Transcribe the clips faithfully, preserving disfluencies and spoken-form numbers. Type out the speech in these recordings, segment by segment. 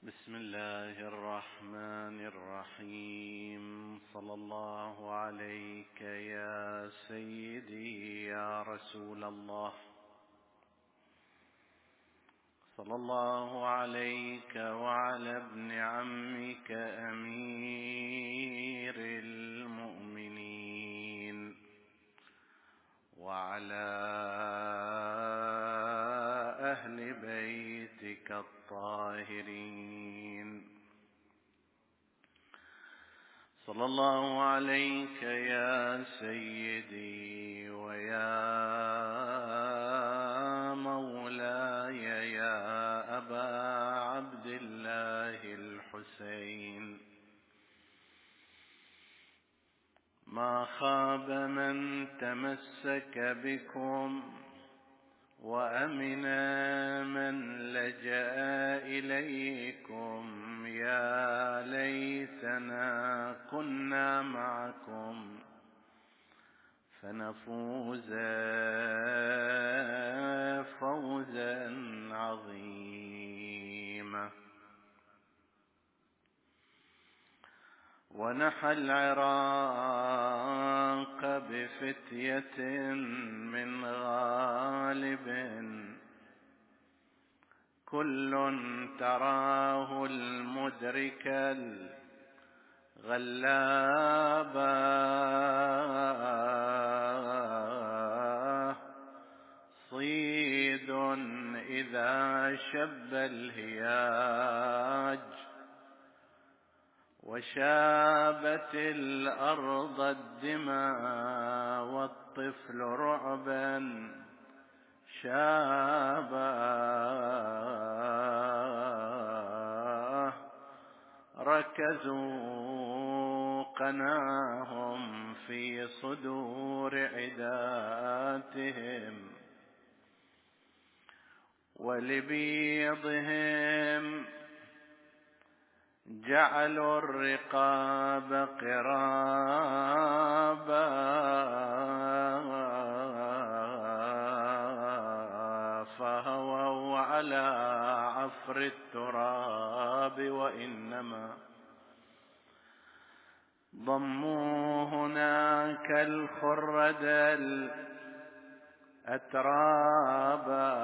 بسم الله الرحمن الرحيم. صلى الله عليك يا سيدي يا رسول الله، صلى الله عليك وعلى ابن عمك أمير المؤمنين وعلى أهل بيتك الطاهرين. صلى الله عليك يا سيدي ويا مولاي يا أبا عبد الله الحسين. ما خاب من تمسك بكم وأمن من لجأ إليكم. يا ليتنا كنا معكم فنفوز فوزا عظيما. ونحى العراق بفتية من غالب، كل تراه المدرك الغلابا، صيد إذا شب الهياج وشابت الأرض الدماء والطفل رعبا شابا، ركزوا قناهم في صدور عداتهم ولبيضهم جعلوا الرقاب قرابا، فهووا على عفر التراب وإنما ضموا هناك الخرد الأترابا.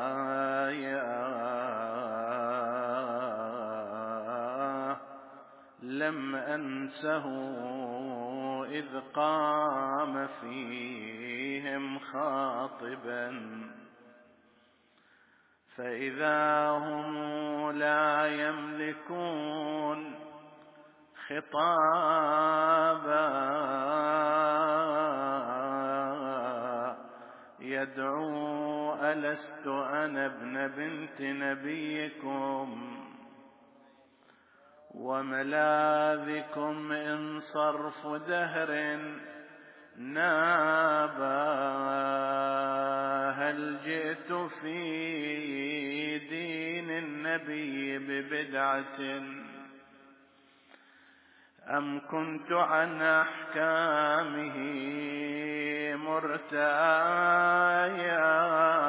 لم أنسه إذ قام فيهم خاطبا، فإذا هم لا يملكون خطابا، يدعو ألست أنا ابن بنت نبيكم وملاذكم إن صرف دهر نابا. هل جئت في دين النبي ببدعة أم كنت عن أحكامه مرتايا؟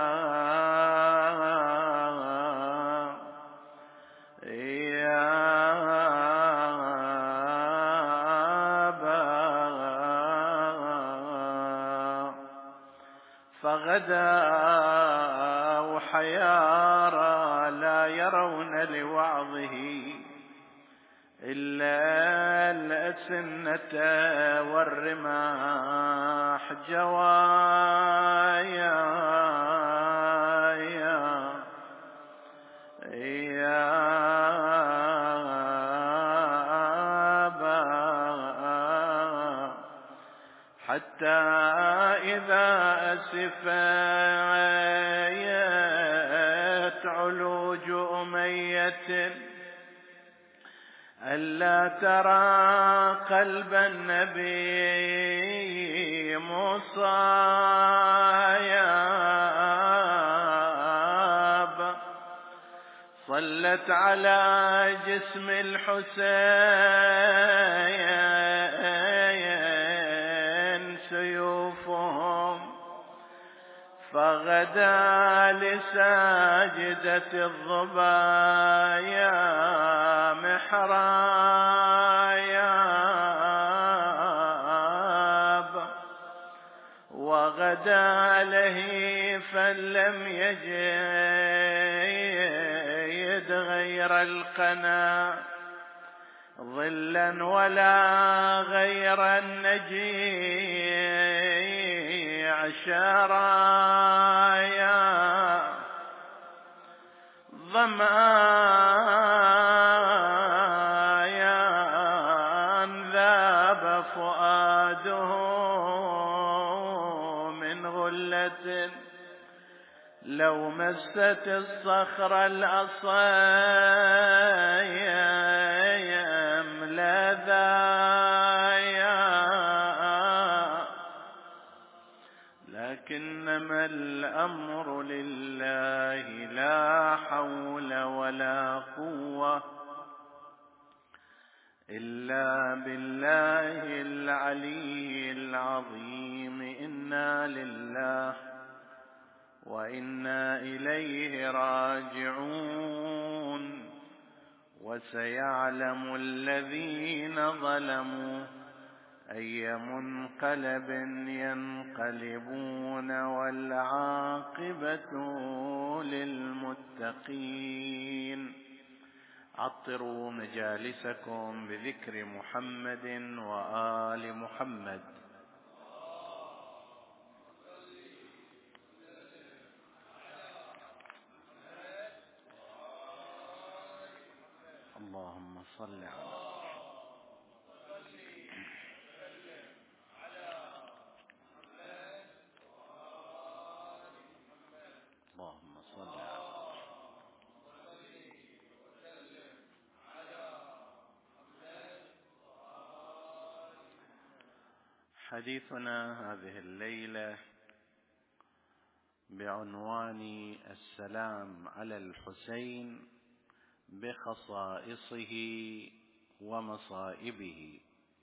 فغدا وحيارى لا يرون لوعظه إلا الأسنة والرماح جوايا. يا أبا حتى إذا أسفيت علوج أمية ألا ترى قلب النبي مصايب، صلت على جسم الحسين سيوفهم فغ وغدا لساجدة الظبايا محراب، وغدا لهيفا لم يجد غير القنا ظلا ولا غير النجيع شرايا، ظمايا ذاب فؤاده من غلة، لو مست الصخر الأصايم لذايا، لكنما الأمر لله لا حول ولا قوة إلا بالله العلي العظيم. إنا لله وإنا إليه راجعون. وسيعلم الذين ظلموا أي منقلب ينقلبون، والعاقبة للمتقين. عطروا مجالسكم بذكر محمد وآل محمد. اللهم صل على اللهم صل على حديثنا هذه الليلة بعنوان السلام على الحسين بخصائصه ومصائبه.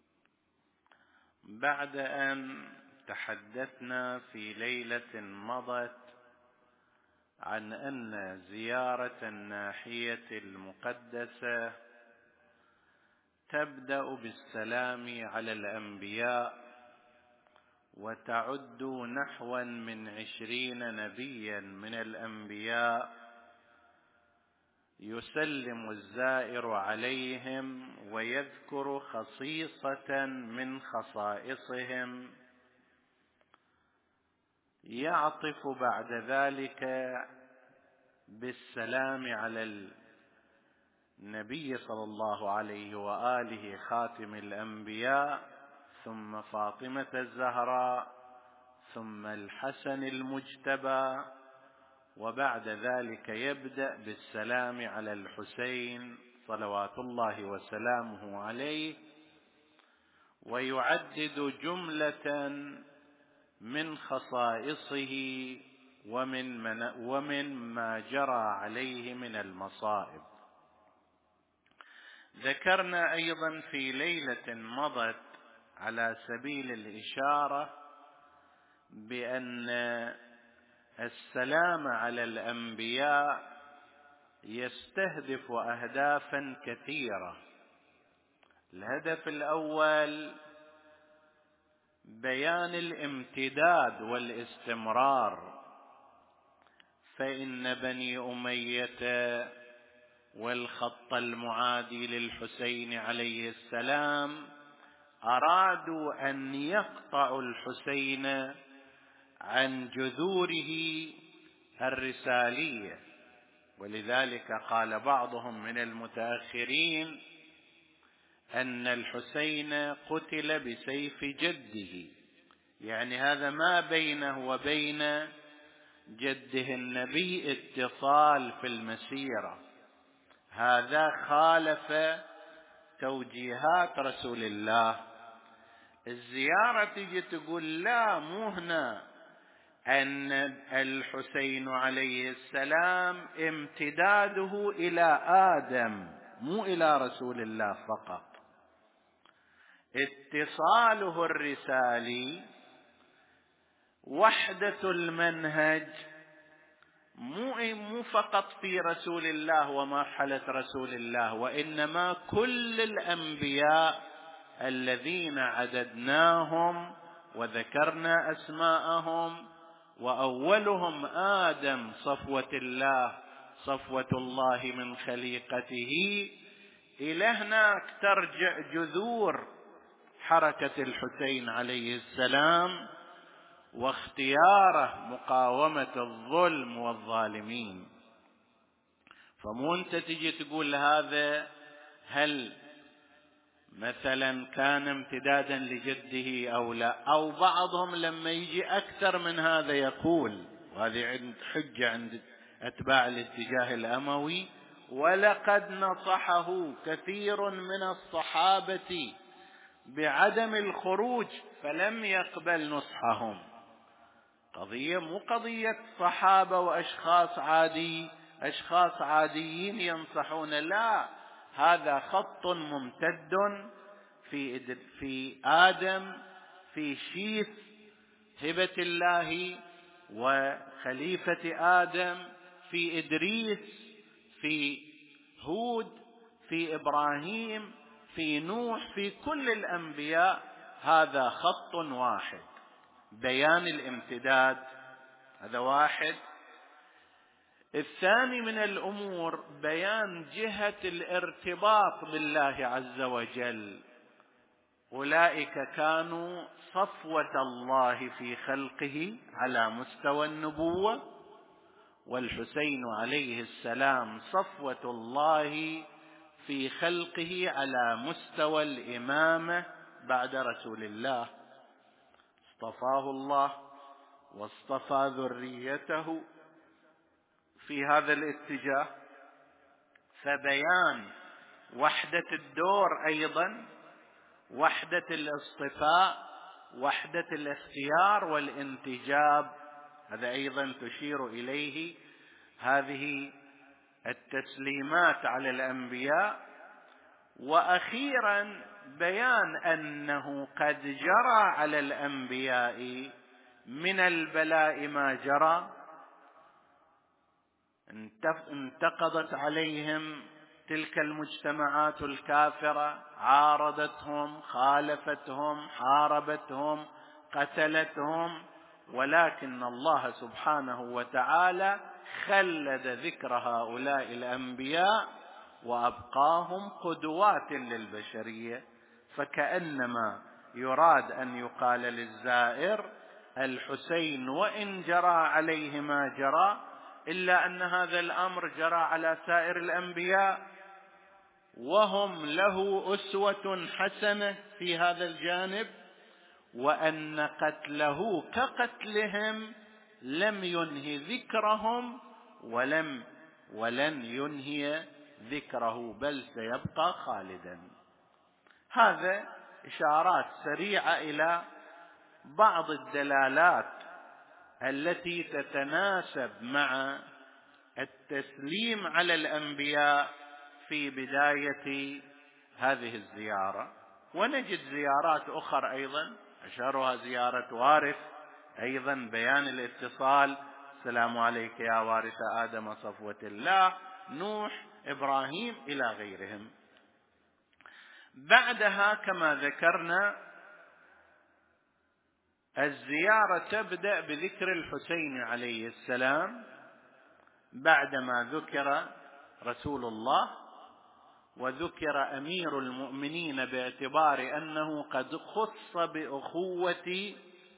بعد أن تحدثنا في ليلة مضت عن أن زيارة الناحية المقدسة تبدأ بالسلام على الأنبياء، وتعد نحوا من عشرين نبيا من الأنبياء يسلم الزائر عليهم ويذكر خصيصة من خصائصهم، يعطف بعد ذلك بالسلام على النبي صلى الله عليه وآله خاتم الأنبياء، ثم فاطمة الزهراء، ثم الحسن المجتبى، وبعد ذلك يبدأ بالسلام على الحسين صلوات الله وسلامه عليه، ويعدد جملة من خصائصه ومن, من ومن ما جرى عليه من المصائب. ذكرنا أيضا في ليلة مضت على سبيل الإشارة بأن السلام على الأنبياء يستهدف أهدافا كثيرة. الهدف الأول بيان الامتداد والاستمرار، فإن بني أمية والخط المعادي للحسين عليه السلام أرادوا أن يقطعوا الحسين عن جذوره الرسالية، ولذلك قال بعضهم من المتأخرين أن الحسين قتل بسيف جده، يعني هذا ما بينه وبين جده النبي اتصال في المسيرة، هذا خالف توجيهات رسول الله. الزيارة تجي تقول لا، مو هنا أن الحسين عليه السلام امتداده إلى آدم مو إلى رسول الله فقط، اتصاله الرسالي، وحدة المنهج مو مو فقط في رسول الله ومرحلة رسول الله، وإنما كل الأنبياء الذين عددناهم وذكرنا أسماءهم، وأولهم آدم صفوة الله صفوة الله من خليقته، إلى هناك ترجع جذور حركة الحسين عليه السلام واختياره مقاومة الظلم والظالمين. فمو أنت تجي تقول هذا هل مثلا كان امتدادا لجده أو لا، أو بعضهم لما يجي أكثر من هذا يقول، وهذه عند حجة عند أتباع الاتجاه الأموي، ولقد نصحه كثير من الصحابة بعدم الخروج فلم يقبل نصحهم. قضية مو قضية صحابة وأشخاص عادي أشخاص عاديين ينصحون، لا، هذا خط ممتد في في آدم، في شيث هبة الله وخليفة آدم، في إدريس، في هود، في إبراهيم، في نوح، في كل الأنبياء. هذا خط واحد، بيان الامتداد، هذا واحد. الثاني من الأمور بيان جهة الارتباط بالله عز وجل. أولئك كانوا صفوة الله في خلقه على مستوى النبوة، والحسين عليه السلام صفوة الله في خلقه على مستوى الإمامة بعد رسول الله. اصطفاه الله واصطفى ذريته في هذا الاتجاه. فبيان وحدة الدور أيضا، وحدة الاصطفاء، وحدة الاختيار والانتجاب، هذا أيضا تشير إليه هذه التسليمات على الأنبياء. وأخيرا بيان أنه قد جرى على الأنبياء من البلاء ما جرى، انتقضت عليهم تلك المجتمعات الكافرة، عارضتهم، خالفتهم، حاربتهم، قتلتهم، ولكن الله سبحانه وتعالى خلد ذكر هؤلاء الأنبياء وأبقاهم قدوات للبشرية. فكأنما يراد أن يقال للزائر الحسين وإن جرى عليه ما جرى، إلا أن هذا الأمر جرى على سائر الأنبياء، وهم له أسوة حسنة في هذا الجانب، وأن قتله كقتلهم لم ينهي ذكرهم ولم ولن ينهي ذكره، بل سيبقى خالدا. هذا إشارات سريعة إلى بعض الدلالات التي تتناسب مع التسليم على الأنبياء في بداية هذه الزيارة. ونجد زيارات أخرى أيضا، أشهرها زيارة وارث، أيضا بيان الاتصال، السلام عليك يا وارث آدم صفوة الله، نوح، إبراهيم، إلى غيرهم. بعدها كما ذكرنا الزيارة تبدأ بذكر الحسين عليه السلام بعدما ذكر رسول الله وذكر أمير المؤمنين، باعتبار أنه قد خص بأخوة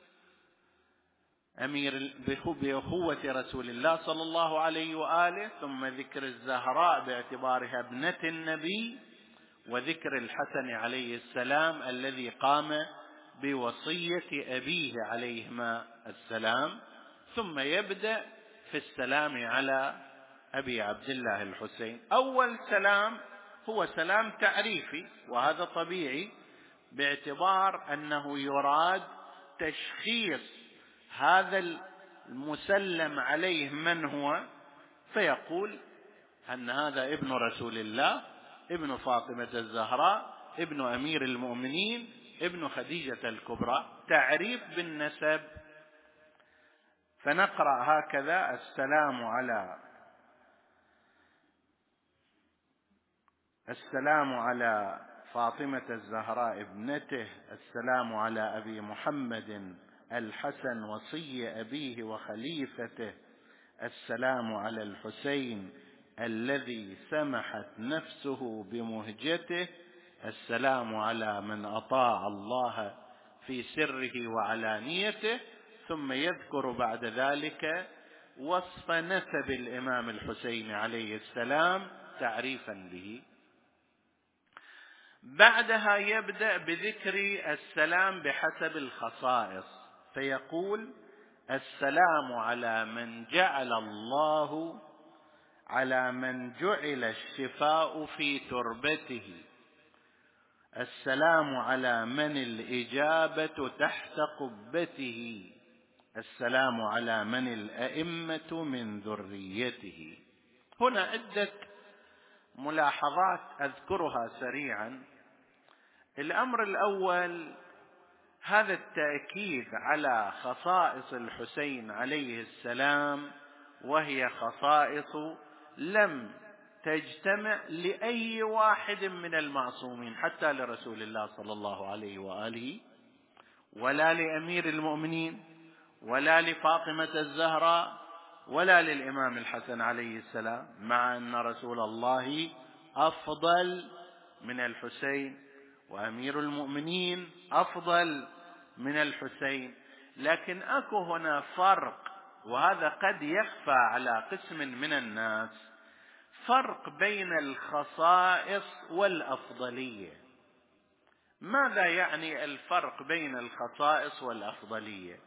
أمير بأخوة رسول الله صلى الله عليه وآله، ثم ذكر الزهراء باعتبارها ابنة النبي، وذكر الحسن عليه السلام الذي قام بوصية أبيه عليهما السلام، ثم يبدأ في السلام على أبي عبد الله الحسين. أول سلام هو سلام تعريفي، وهذا طبيعي باعتبار أنه يراد تشخيص هذا المسلم عليه من هو، فيقول أن هذا ابن رسول الله، ابن فاطمة الزهراء، ابن أمير المؤمنين، ابن خديجة الكبرى، تعريف بالنسب. فنقرأ هكذا: السلام على السلام على فاطمة الزهراء ابنته، السلام على أبي محمد الحسن وصي أبيه وخليفته، السلام على الحسين الذي سمحت نفسه بمهجته، السلام على من أطاع الله في سره وعلانيته. ثم يذكر بعد ذلك وصف نسب الإمام الحسين عليه السلام تعريفا به. بعدها يبدأ بذكر السلام بحسب الخصائص، فيقول: السلام على من جعل الله على من جعل الشفاء في تربته، السلام على من الإجابة تحت قبته، السلام على من الأئمة من ذريته. هنا عدة ملاحظات أذكرها سريعا. الأمر الأول هذا التأكيد على خصائص الحسين عليه السلام، وهي خصائص لم تجتمع لأي واحد من المعصومين، حتى لرسول الله صلى الله عليه وآله، ولا لأمير المؤمنين، ولا لفاطمة الزهراء، ولا للإمام الحسن عليه السلام، مع أن رسول الله أفضل من الحسين، وأمير المؤمنين أفضل من الحسين. لكن أكو هنا فرق، وهذا قد يخفى على قسم من الناس، فرق بين الخصائص والأفضلية. ماذا يعني الفرق بين الخصائص والأفضلية؟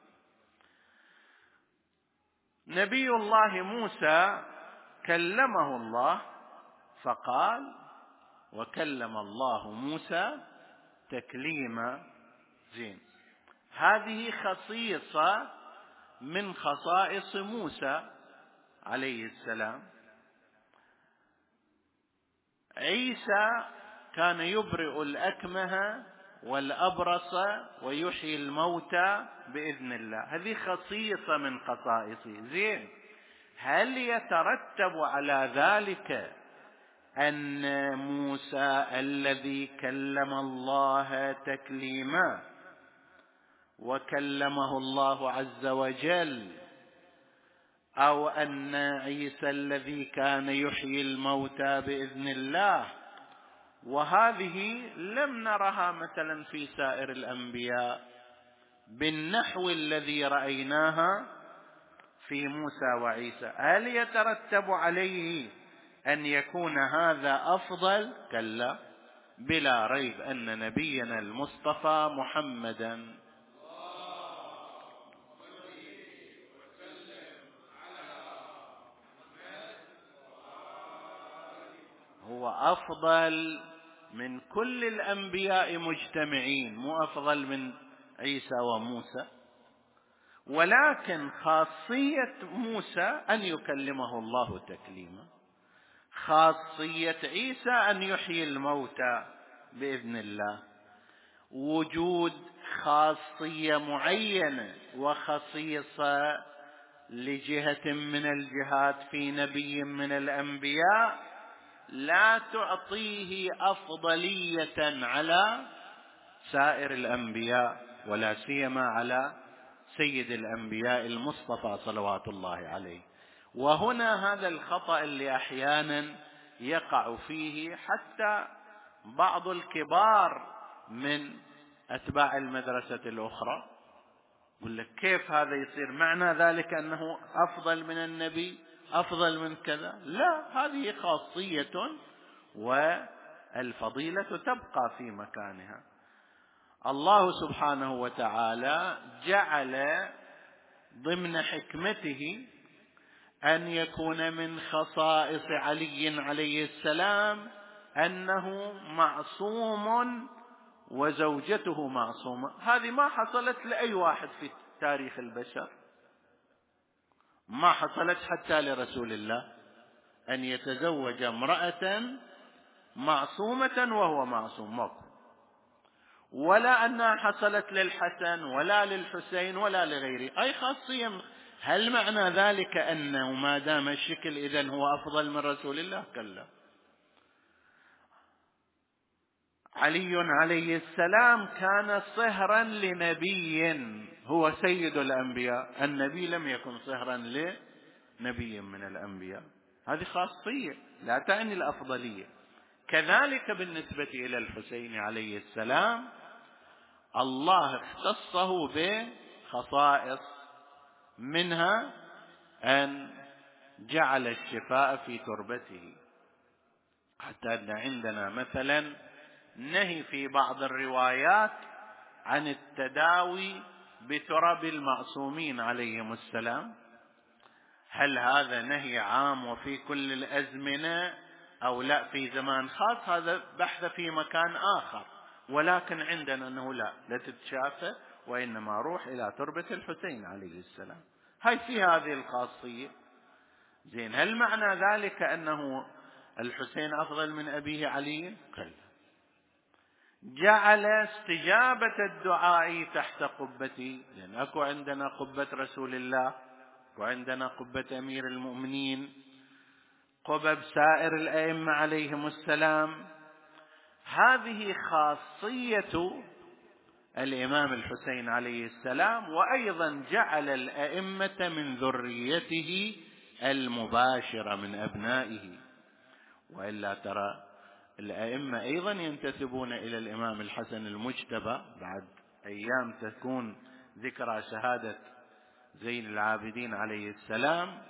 نبي الله موسى كلمه الله فقال: وكلم الله موسى تكليما. زين، هذه خصيصة من خصائص موسى عليه السلام. عيسى كان يبرئ الأكمه والأبرص ويحيي الموتى بإذن الله، هذه خصيصة من خصائصه. زين، هل يترتب على ذلك أن موسى الذي كلم الله تكليما وكلمه الله عز وجل، أو أن عيسى الذي كان يحيي الموتى بإذن الله، وهذه لم نرها مثلا في سائر الأنبياء بالنحو الذي رأيناها في موسى وعيسى، هل يترتب عليه أن يكون هذا أفضل؟ كلا، بلا ريب أن نبينا المصطفى محمدا هو أفضل من كل الأنبياء مجتمعين، مو أفضل من عيسى وموسى. ولكن خاصية موسى أن يكلمه الله تكليما، خاصية عيسى أن يحيي الموتى بإذن الله. وجود خاصية معينة وخصيصة لجهة من الجهات في نبي من الأنبياء لا تعطيه أفضلية على سائر الأنبياء، ولا سيما على سيد الأنبياء المصطفى صلوات الله عليه. وهنا هذا الخطأ اللي أحيانا يقع فيه حتى بعض الكبار من أتباع المدرسة الأخرى، يقول لك كيف هذا يصير؟ معنى ذلك أنه أفضل من النبي، أفضل من كذا؟ لا، هذه خاصية والفضيلة تبقى في مكانها. الله سبحانه وتعالى جعل ضمن حكمته أن يكون من خصائص علي عليه السلام أنه معصوم وزوجته معصومة. هذه ما حصلت لأي واحد في تاريخ البشر، ما حصلت حتى لرسول الله أن يتزوج امرأة معصومة وهو معصوم، ماكو. ولا أنها حصلت للحسن ولا للحسين ولا لغيره. أي خاصية هل معنى ذلك أنه ما دام الشكل إذن هو أفضل من رسول الله؟ كلا. علي عليه السلام كان صهرا لنبي هو سيد الأنبياء، النبي لم يكن صهرا لنبي من الأنبياء. هذه خاصية لا تعني الأفضلية. كذلك بالنسبة إلى الحسين عليه السلام، الله اختصه بخصائص، منها أن جعل الشفاء في تربته، حتى أن عندنا مثلا نهي في بعض الروايات عن التداوي بتراب المعصومين عليهم السلام. هل هذا نهي عام وفي كل الأزمنة أو لا في زمان خاص؟ هذا بحث في مكان آخر، ولكن عندنا أنه لا لا تتشافى، وإنما روح إلى تربة الحسين عليه السلام. هاي في هذه الخاصية. زين، هل معنى ذلك أنه الحسين أفضل من أبيه علي؟ كلا. جعل استجابة الدعاء تحت قبتي، لأن أكو عندنا قبة رسول الله وعندنا قبة أمير المؤمنين، قبب سائر الأئمة عليهم السلام. هذه خاصية الإمام الحسين عليه السلام. وأيضا جعل الأئمة من ذريته المباشرة من أبنائه، وإلا ترى الأئمة أيضا ينتسبون إلى الإمام الحسن المجتبى. بعد أيام تكون ذكرى شهادة زين العابدين عليه السلام،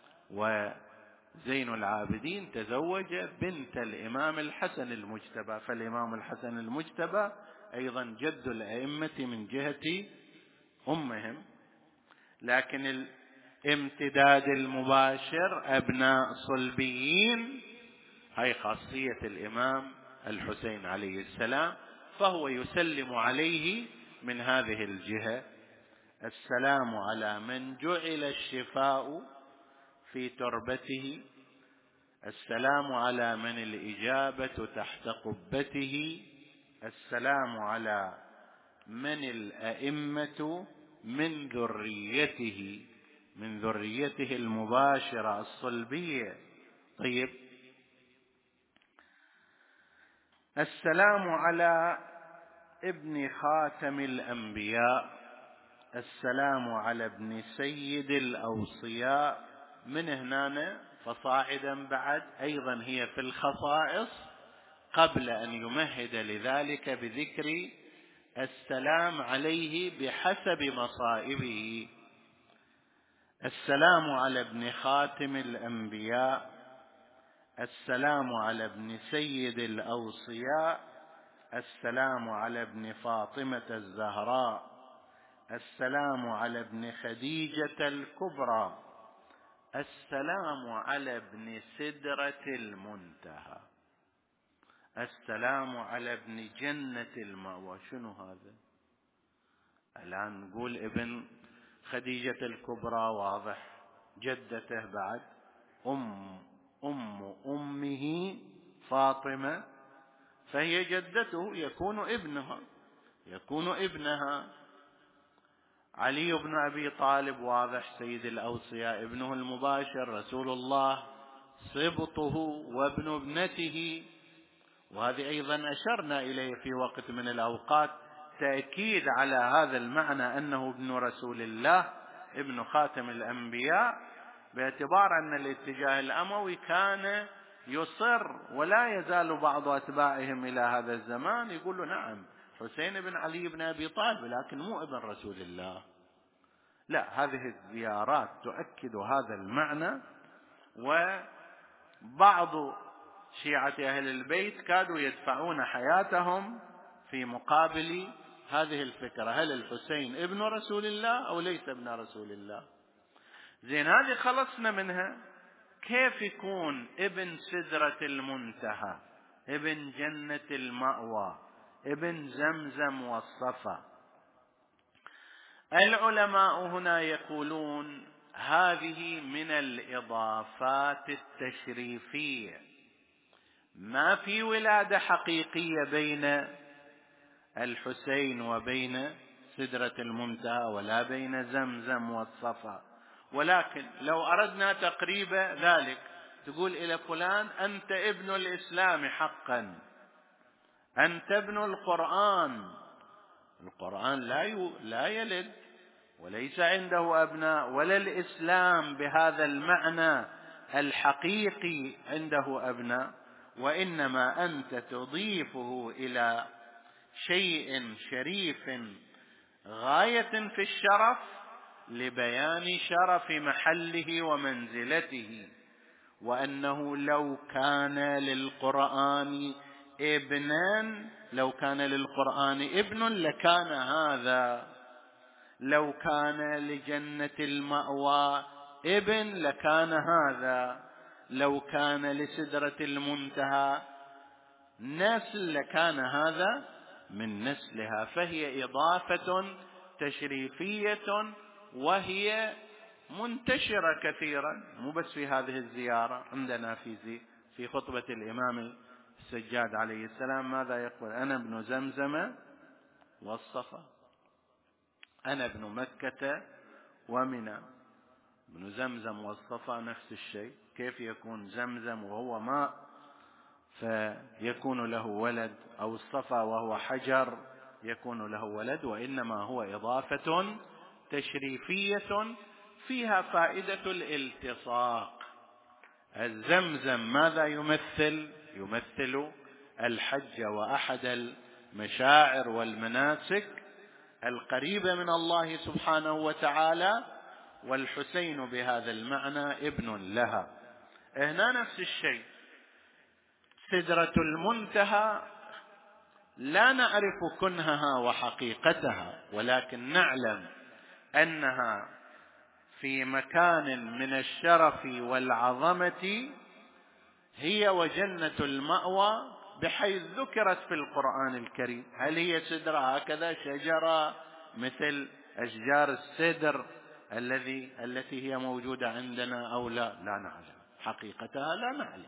وزين العابدين تزوج بنت الإمام الحسن المجتبى، فالإمام الحسن المجتبى أيضا جد الأئمة من جهة أمهم. لكن الامتداد المباشر أبناء صلبيين، هاي خاصية الإمام الحسين عليه السلام، فهو يسلم عليه من هذه الجهة. السلام على من جعل الشفاء في تربته، السلام على من الإجابة تحت قبته، السلام على من الأئمة من ذريته من ذريته المباشرة الصلبية. طيب، السلام على ابن خاتم الأنبياء، السلام على ابن سيد الأوصياء. من هنا فصاعدا بعد أيضا هي في الخصائص، قبل أن يمهد لذلك بذكر السلام عليه بحسب مصائبه. السلام على ابن خاتم الأنبياء، السلام على ابن سيد الأوصياء، السلام على ابن فاطمة الزهراء، السلام على ابن خديجة الكبرى، السلام على ابن سدرة المنتهى، السلام على ابن جنة المأوى. شنو هذا؟ الآن نقول ابن خديجة الكبرى واضح، جدته بعد أم أم أمه فاطمة، فهي جدته، يكون ابنها يكون ابنها. علي بن أبي طالب واضح سيد الأوصياء، ابنه المباشر رسول الله، سبطه وابن ابنته. وهذه أيضا أشرنا إليه في وقت من الأوقات، تأكيد على هذا المعنى أنه ابن رسول الله ابن خاتم الأنبياء، باعتبار أن الاتجاه الأموي كان يصر، ولا يزال بعض أتباعهم إلى هذا الزمان يقولوا نعم حسين بن علي بن أبي طالب، لكن مو ابن رسول الله. لا، هذه الزيارات تؤكد هذا المعنى. وبعض شيعة أهل البيت كادوا يدفعون حياتهم في مقابل هذه الفكرة، هل الحسين ابن رسول الله أو ليس ابن رسول الله؟ زين، هذه خلصنا منها. كيف يكون ابن سدرة المنتهى، ابن جنة المأوى، ابن زمزم والصفا؟ العلماء هنا يقولون هذه من الإضافات التشريفية، ما في ولادة حقيقية بين الحسين وبين سدرة المنتهى، ولا بين زمزم والصفا، ولكن لو أردنا تقريب ذلك تقول إلى فلان أنت ابن الإسلام حقا، أنت ابن القرآن. القرآن لا لا يلد وليس عنده أبناء، ولا الإسلام بهذا المعنى الحقيقي عنده أبناء، وإنما أنت تضيفه إلى شيء شريف غاية في الشرف لبيان شرف محله ومنزلته، وأنه لو كان للقرآن ابنا لو كان للقرآن ابن لكان هذا، لو كان لجنة المأوى ابن لكان هذا، لو كان لسدرة المنتهى نسل لكان هذا من نسلها. فهي إضافة تشريفية وهي منتشرة كثيرا، مو بس في هذه الزيارة. عندنا في في خطبة الإمام السجاد عليه السلام ماذا يقول؟ أنا ابن زمزم والصفا، أنا ابن مكة ومنى. ابن زمزم والصفا نفس الشيء، كيف يكون زمزم وهو ماء فيكون له ولد، أو الصفا وهو حجر يكون له ولد؟ وإنما هو إضافة تشريفية فيها فائدة الالتصاق. الزمزم ماذا يمثل؟ يمثل الحج وأحد المشاعر والمناسك القريبة من الله سبحانه وتعالى، والحسين بهذا المعنى ابن لها. هنا نفس الشيء، سدرة المنتهى لا نعرف كنهها وحقيقتها، ولكن نعلم أنها في مكان من الشرف والعظمة هي وجنة المأوى، بحيث ذكرت في القرآن الكريم. هل هي سدرة هكذا شجرة مثل أشجار السدر الذي التي هي موجودة عندنا أو لا؟ لا نعلم حقيقتها، لا نعلم.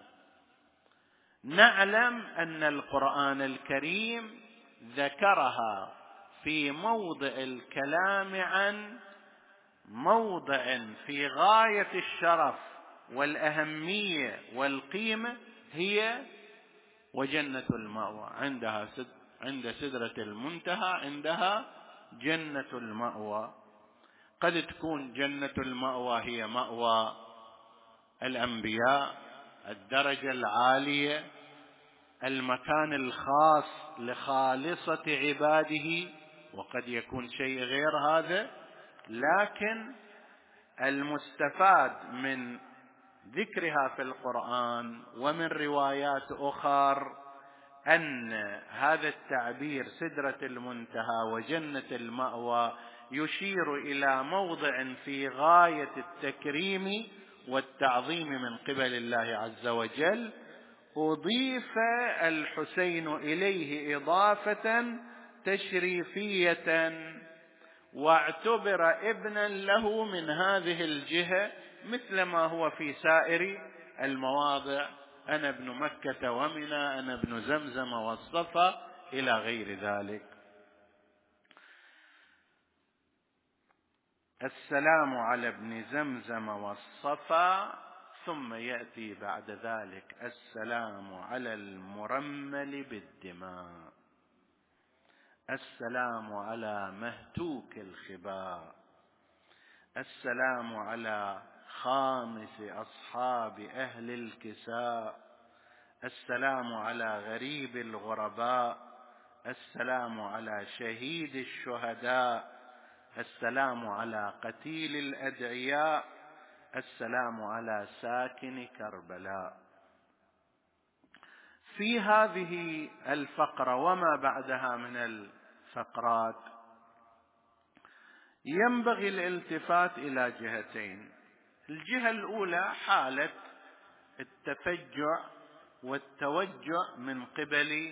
نعلم أن القرآن الكريم ذكرها في موضع الكلام عن موضع في غاية الشرف والأهمية والقيمة، هي وجنة المأوى. عندها سد عند سدرة المنتهى عندها جنة المأوى. قد تكون جنة المأوى هي مأوى الأنبياء، الدرجة العالية، المكان الخاص لخالصة عباده، وقد يكون شيء غير هذا. لكن المستفاد من ذكرها في القرآن ومن روايات أخرى أن هذا التعبير سدرة المنتهى وجنة المأوى يشير إلى موضع في غاية التكريم والتعظيم من قبل الله عز وجل، أضيف الحسين إليه إضافة تشريفية، واعتبر ابنا له من هذه الجهة، مثل ما هو في سائر المواضع: أنا ابن مكة ومنى، أنا ابن زمزم والصفا، إلى غير ذلك. السلام على ابن زمزم والصفا، ثم يأتي بعد ذلك السلام على المرمل بالدماء، السلام على مهتوك الخباء، السلام على خامس أصحاب أهل الكساء، السلام على غريب الغرباء، السلام على شهيد الشهداء، السلام على قتيل الأدعياء، السلام على ساكن كربلاء. في هذه الفقرة وما بعدها من الفقرات ينبغي الالتفات إلى جهتين. الجهة الأولى حالة التفجع والتوجع من قبل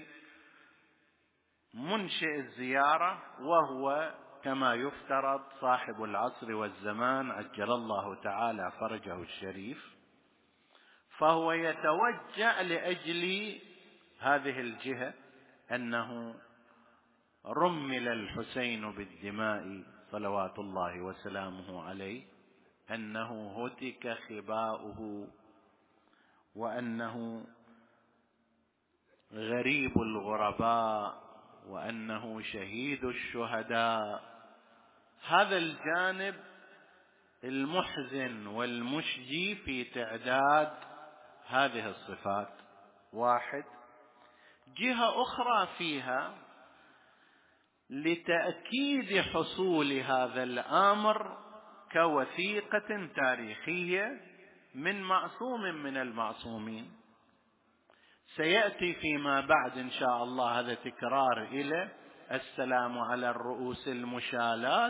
منشئ الزيارة، وهو كما يفترض صاحب العصر والزمان عجل الله تعالى فرجه الشريف، فهو يتوجع لأجل هذه الجهة، أنه رمل الحسين بالدماء صلوات الله وسلامه عليه، أنه هتك خباؤه، وأنه غريب الغرباء، وأنه شهيد الشهداء. هذا الجانب المحزن والمشجي في تعداد هذه الصفات واحد. جهة أخرى فيها لتأكيد حصول هذا الأمر كوثيقة تاريخية من معصوم من المعصومين. سيأتي فيما بعد إن شاء الله هذا تكرار إلى السلام على الرؤوس المشالات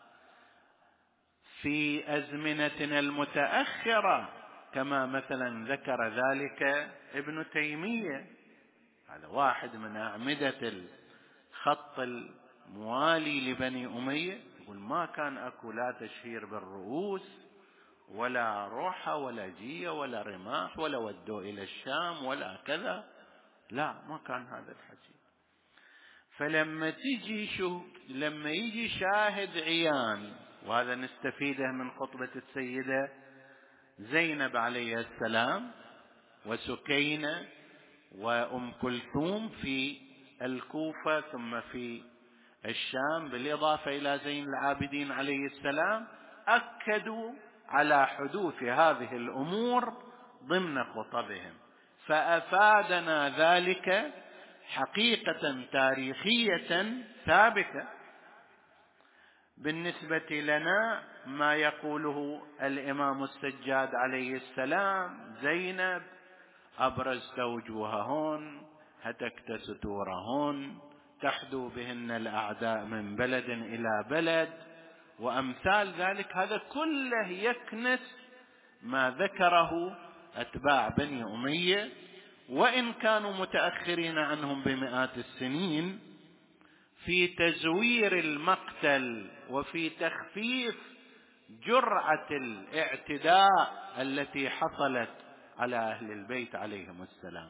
في أزمنتنا المتأخرة، كما مثلا ذكر ذلك ابن تيمية. هذا واحد من أعمدة الخط الموالي لبني أمية، يقول ما كان أكو لا تشهير بالرؤوس ولا روحة ولا جية ولا رماح ولا ودوا إلى الشام ولا كذا، لا ما كان هذا الحكي. فلما تيجي شو لما يجي شاهد عيان، وهذا نستفيده من خطبة السيدة زينب عليه السلام وسكينة وأم كلثوم في الكوفة ثم في الشام، بالإضافة إلى زين العابدين عليه السلام، أكدوا على حدوث هذه الأمور ضمن خطبهم، فأفادنا ذلك حقيقة تاريخية ثابتة. بالنسبة لنا ما يقوله الإمام السجاد عليه السلام: زينب أبرزت وجوههن، هتكت ستورهن، تحدو بهن الأعداء من بلد إلى بلد، وأمثال ذلك. هذا كله يكنس ما ذكره أتباع بني أمية، وإن كانوا متأخرين عنهم بمئات السنين، في تزوير المقتل وفي تخفيف جرعة الاعتداء التي حصلت على أهل البيت عليهم السلام.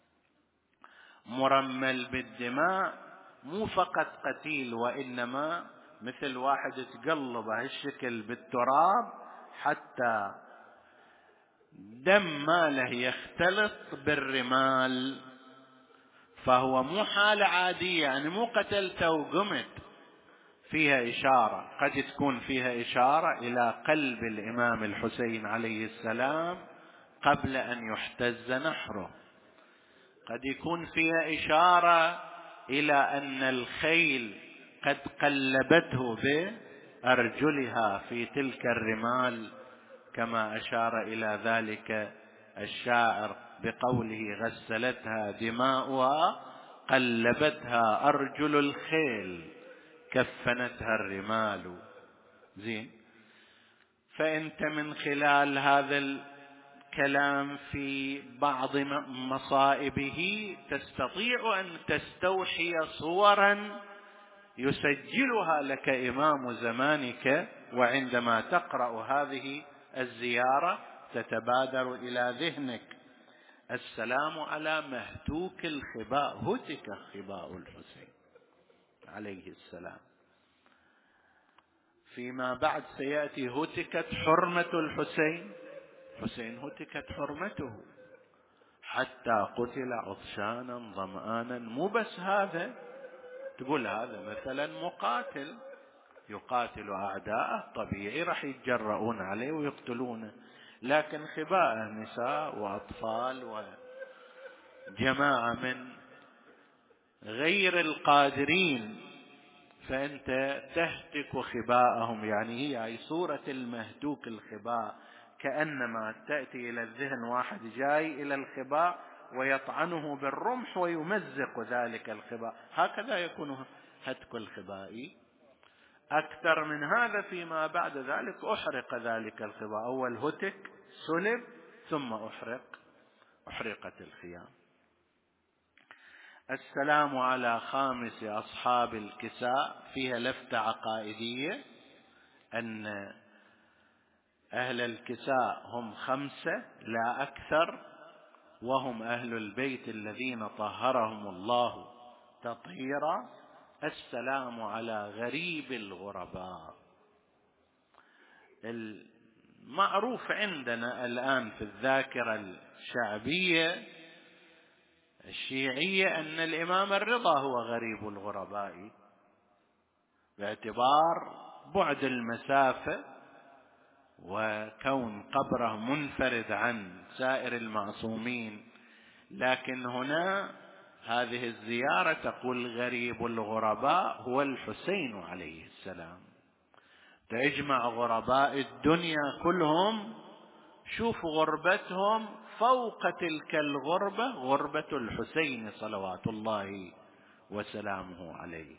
مرمل بالدماء، مو فقط قتيل، وإنما مثل واحد تقلب هالشكل بالتراب حتى دم ماله يختلط بالرمال، فهو مو حالة عادية، يعني مو قتلته وقمت. فيها إشارة، قد تكون فيها إشارة إلى قلب الإمام الحسين عليه السلام قبل أن يحتز نحره، قد يكون فيها إشارة إلى أن الخيل قد قلبته بأرجلها في تلك الرمال، كما أشار إلى ذلك الشاعر بقوله: غسلتها دماؤها قلبتها أرجل الخيل كفنتها الرمال. زين. فأنت من خلال هذا الكلام في بعض مصائبه تستطيع أن تستوحي صورا يسجلها لك إمام زمانك، وعندما تقرأ هذه الزيارة تتبادر إلى ذهنك السلام على مهتوك الخباء، هتك خباء الحسين عليه السلام. فيما بعد سيأتي هتكت حرمة الحسين، حسين هتكت حرمته حتى قتل عطشانا ظمآنا. مو بس هذا، تقول هذا مثلا مقاتل يقاتل أعداءه، طبيعي راح يتجرؤون عليه ويقتلونه، لكن خباءه نساء وأطفال وجماعة من غير القادرين، فأنت تهتك خباءهم. يعني هي أي صورة المهتوك الخباء، كأنما تأتي إلى الذهن واحد جاي إلى الخباء ويطعنه بالرمح ويمزق ذلك الخباء، هكذا يكون هتك الخباء. أكثر من هذا فيما بعد ذلك أحرق ذلك الخباء، أول هتك سلب ثم أحرق، أحرقت الخيام. السلام على خامس أصحاب الكساء فيها لفتة عقائدية، أن أهل الكساء هم خمسة لا أكثر، وهم أهل البيت الذين طهرهم الله تطهيرا. السلام على غريب الغرباء. معروف عندنا الآن في الذاكرة الشعبية الشيعية أن الإمام الرضا هو غريب الغرباء، باعتبار بعد المسافة وكون قبره منفرد عن سائر المعصومين. لكن هنا هذه الزيارة تقول غريب الغرباء هو الحسين عليه السلام، تجمع غرباء الدنيا كلهم، شوف غربتهم فوق تلك الغربة غربة الحسين صلوات الله وسلامه عليه.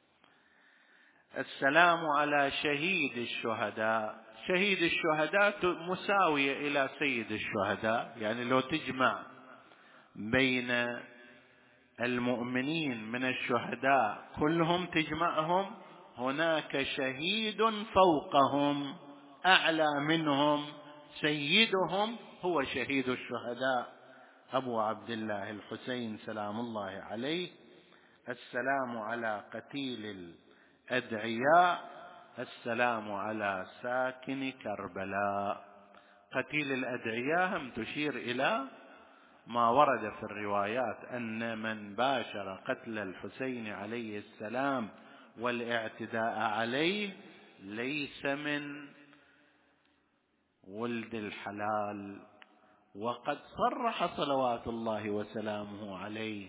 السلام على شهيد الشهداء، شهيد الشهداء مساوية إلى سيد الشهداء، يعني لو تجمع بين المؤمنين من الشهداء كلهم تجمعهم، هناك شهيد فوقهم أعلى منهم، سيدهم هو شهيد الشهداء أبو عبد الله الحسين سلام الله عليه. السلام على قتيل الأدعياء، السلام على ساكن كربلاء. قتيل الأدعياء هم تشير إلى ما ورد في الروايات أن من باشر قتل الحسين عليه السلام والاعتداء عليه ليس من ولد الحلال. وقد صرح صلوات الله وسلامه عليه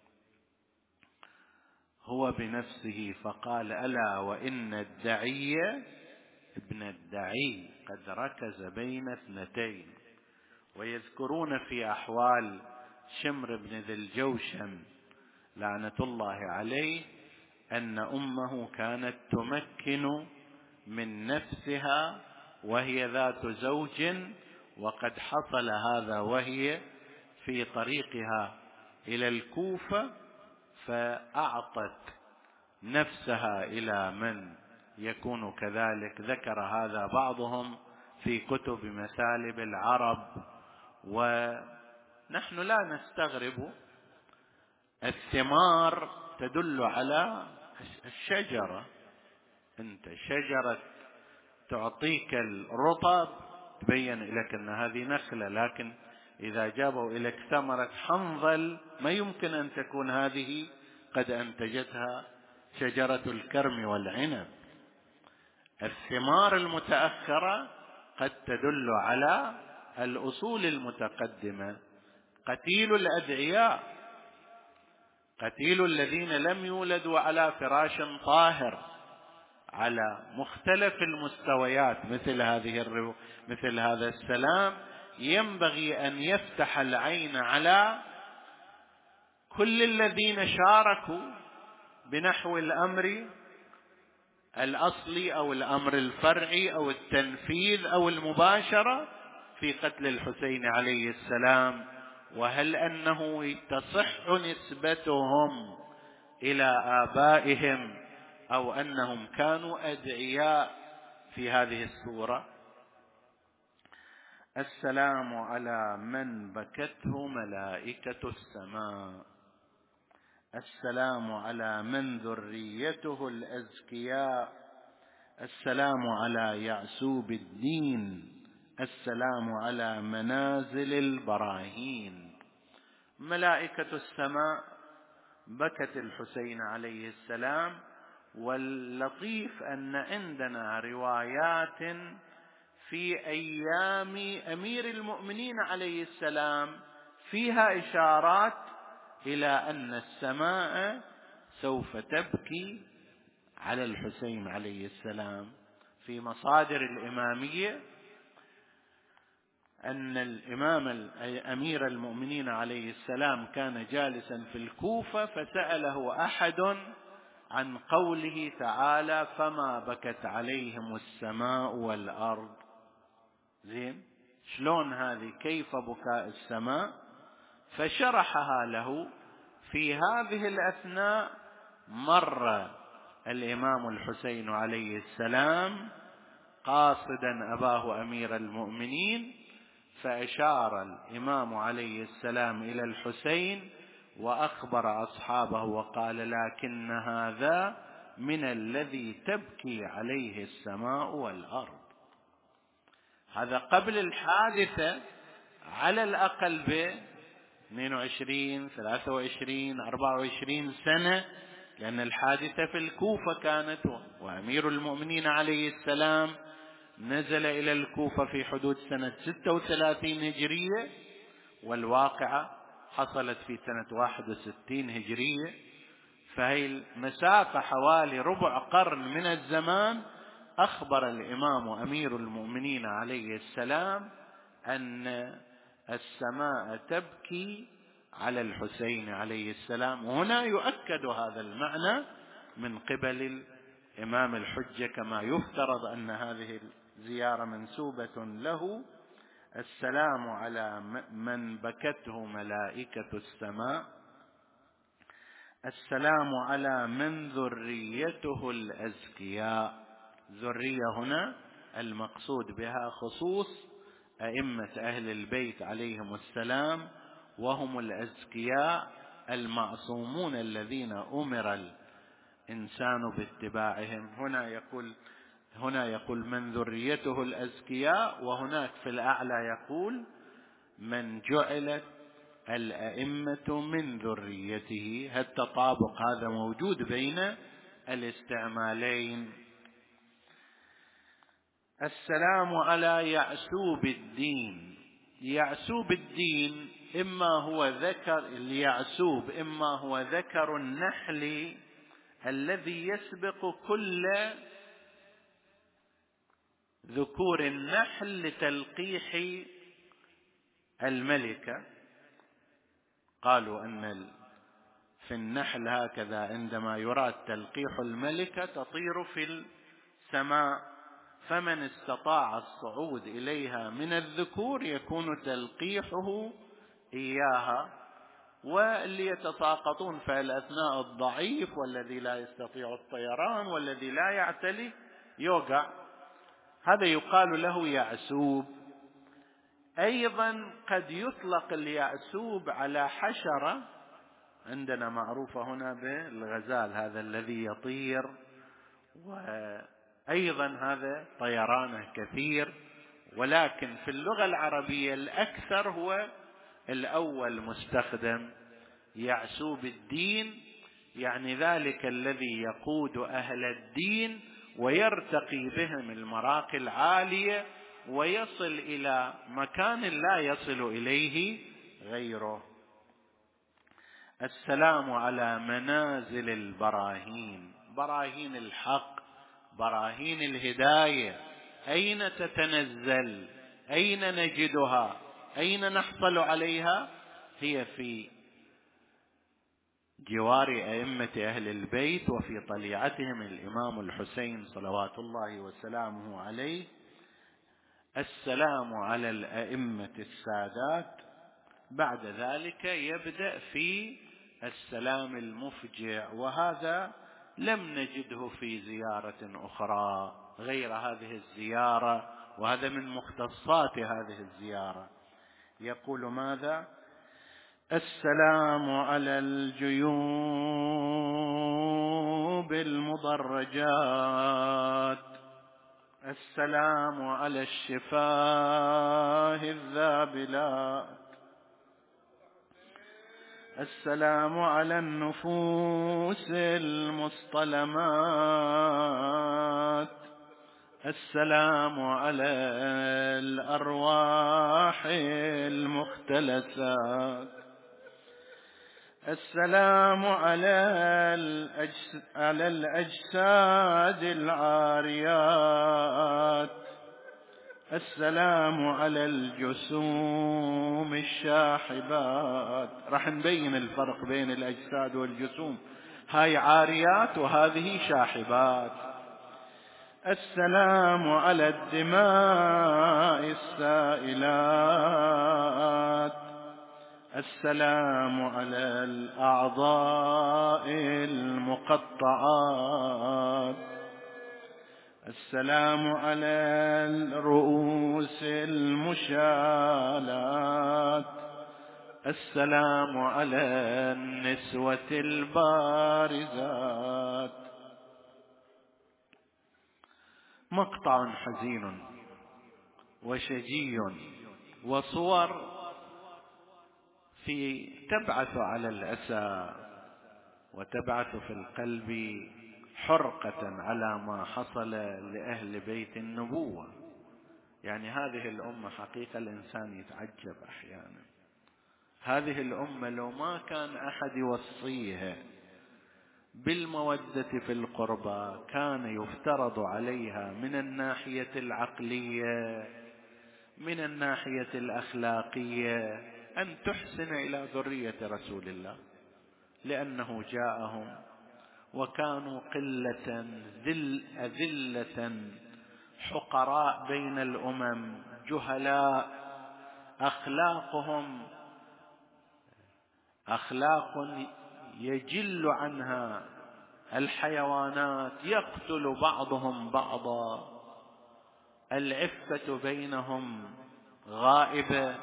هو بنفسه فقال: ألا وإن الدعي ابن الدعي قد ركز بين اثنتين. ويذكرون في أحوال شمر بن ذي الجوشن لعنة الله عليه أن أمه كانت تمكن من نفسها وهي ذات زوج، وقد حصل هذا وهي في طريقها إلى الكوفة، فأعطت نفسها إلى من يكون كذلك. ذكر هذا بعضهم في كتب مسالب العرب. ونحن لا نستغرب، الثمار تدل على الشجرة، أنت شجرة تعطيك الرطب تبين لك أن هذه نخلة، لكن إذا جابوا إليك ثمرة حنظل ما يمكن أن تكون هذه قد أنتجتها شجرة الكرم والعنب. الثمار المتأخرة قد تدل على الأصول المتقدمة. قتيل الأدعياء، قتيل الذين لم يولدوا على فراش طاهر، على مختلف المستويات، مثل هذه الرو... مثل هذا السلام ينبغي أن يفتح العين على كل الذين شاركوا بنحو الأمر الأصلي أو الأمر الفرعي أو التنفيذ أو المباشرة في قتل الحسين عليه السلام، وهل أنه تصح نسبتهم إلى آبائهم أو أنهم كانوا أدعياء في هذه الصورة. السلام على من بكته ملائكة السماء، السلام على من ذريته الأزكياء، السلام على يعسوب الدين، السلام على منازل البراهين. ملائكة السماء بكت الحسين عليه السلام. واللطيف أن عندنا روايات في أيام أمير المؤمنين عليه السلام فيها إشارات إلى أن السماء سوف تبكي على الحسين عليه السلام. في مصادر الإمامية أن الإمام أمير المؤمنين عليه السلام كان جالسا في الكوفة، فسأله أحد عن قوله تعالى: فما بكت عليهم السماء والأرض. زين، شلون هذه؟ كيف بكاء السماء؟ فشرحها له. في هذه الأثناء مر الإمام الحسين عليه السلام قاصدا أباه أمير المؤمنين، فأشار الإمام عليه السلام إلى الحسين وأخبر أصحابه وقال: لكن هذا من الذي تبكي عليه السماء والأرض. هذا قبل الحادثة على الأقل ب اثنين وعشرين ثلاثة وعشرين أربعة وعشرين سنة، لأن الحادثة في الكوفة كانت، وأمير المؤمنين عليه السلام نزل إلى الكوفة في حدود سنة ستة وثلاثين هجرية، والواقعة حصلت في سنة واحد وستين هجرية. فهي المسافة حوالي ربع قرن من الزمان. أخبر الإمام أمير المؤمنين عليه السلام أن السماء تبكي على الحسين عليه السلام، وهنا يؤكد هذا المعنى من قبل الإمام الحجة، كما يفترض أن هذه الزيارة منسوبة له. السلام على من بكته ملائكة السماء، السلام على من ذريته الأزكياء. ذرية هنا المقصود بها خصوص أئمة أهل البيت عليهم السلام، وهم الأزكياء المعصومون الذين أمر الإنسان باتباعهم. هنا يقول هنا يقول من ذريته الأزكياء، وهناك في الأعلى يقول من جعلت الأئمة من ذريته. التطابق هذا موجود بين الاستعمالين. السلام على يعسوب الدين. يعسوب الدين إما هو ذكر اليعسوب إما هو ذكر النحل الذي يسبق كل ذكور النحل لتلقيح الملكة. قالوا أن في النحل هكذا عندما يراد تلقيح الملكة تطير في السماء، فمن استطاع الصعود إليها من الذكور يكون تلقيحه إياها، واللي يتساقطون في الأثناء الضعيف والذي لا يستطيع الطيران والذي لا يعتلي يوقع. هذا يقال له يعسوب. أيضا قد يطلق اليعسوب على حشرة عندنا معروفة هنا بالغزال، هذا الذي يطير، وأيضا هذا طيرانه كثير، ولكن في اللغة العربية الأكثر هو الأول مستخدم. يعسوب الدين يعني ذلك الذي يقود أهل الدين ويرتقي بهم المراقي العالية ويصل إلى مكان لا يصل إليه غيره. السلام على منازل البراهين، براهين الحق، براهين الهداية. أين تتنزل؟ أين نجدها؟ أين نحصل عليها؟ هي في جوار أئمة أهل البيت وفي طليعتهم الإمام الحسين صلوات الله وسلامه عليه. السلام على الأئمة السادات. بعد ذلك يبدأ في السلام المفجع، وهذا لم نجده في زيارة أخرى غير هذه الزيارة، وهذا من مختصات هذه الزيارة. يقول ماذا؟ السلام على الجيوب المضرجات، السلام على الشفاه الذابلات، السلام على النفوس المصطلمات، السلام على الأرواح المختلسات، السلام على على الأجساد العاريات، السلام على الجسوم الشاحبات. راح نبين الفرق بين الأجساد والجسوم، هاي عاريات وهذه شاحبات. السلام على الدماء السائلات، السلام على الأعضاء المقطعات، السلام على الرؤوس المشالات، السلام على النسوة البارزات. مقطع حزين وشجي وصور في تبعث على الأسى وتبعث في القلب حرقة على ما حصل لأهل بيت النبوة. يعني هذه الأمة حقيقة الإنسان يتعجب أحيانا، هذه الأمة لو ما كان أحد يوصيها بالمودة في القربى كان يفترض عليها من الناحية العقلية من الناحية الأخلاقية أن تحسن إلى ذرية رسول الله، لأنه جاءهم وكانوا قلة ذل أذلة حقراء بين الأمم، جهلاء، أخلاقهم أخلاق يجل عنها الحيوانات، يقتل بعضهم بعضا، العفة بينهم غائبة.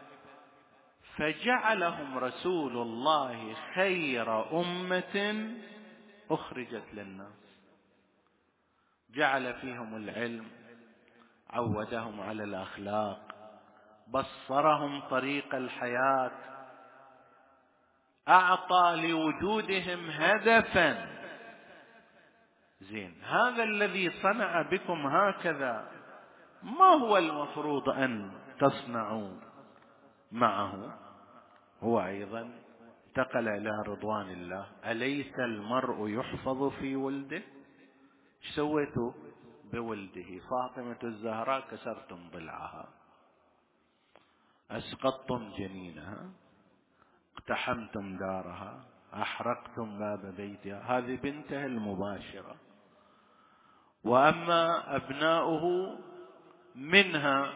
فجعلهم رسول الله خير أمة أخرجت للناس، جعل فيهم العلم، عودهم على الأخلاق، بصرهم طريق الحياة، أعطى لوجودهم هدفا. زين، هذا الذي صنع بكم هكذا ما هو المفروض أن تصنعوا معه؟ هو أيضا انتقل إلى رضوان الله. أليس المرء يحفظ في ولده؟ ايش سويتوا بولده؟ فاطمة الزهراء كسرتم ضلعها، أسقطتم جنينها، اقتحمتم دارها، أحرقتم باب بيتها، هذه بنته المباشرة. وأما أبناؤه منها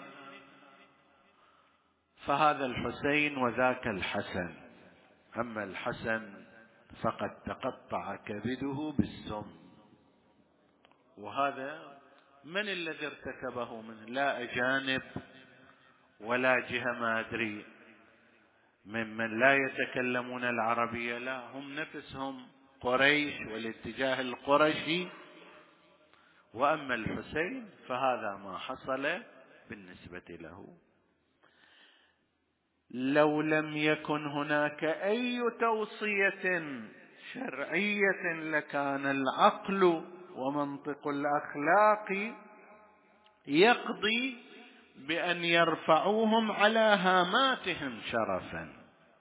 فهذا الحسين وذاك الحسن. أما الحسن فقد تقطع كبده بالسم، وهذا من الذي ارتكبه منه؟ لا أجانب ولا جهة ما أدري ممن لا يتكلمون العربية، لا، هم نفسهم قريش والاتجاه القرشي. وأما الحسين فهذا ما حصل بالنسبة له. لو لم يكن هناك أي توصية شرعية لكان العقل ومنطق الأخلاق يقضي بأن يرفعوهم على هاماتهم شرفا.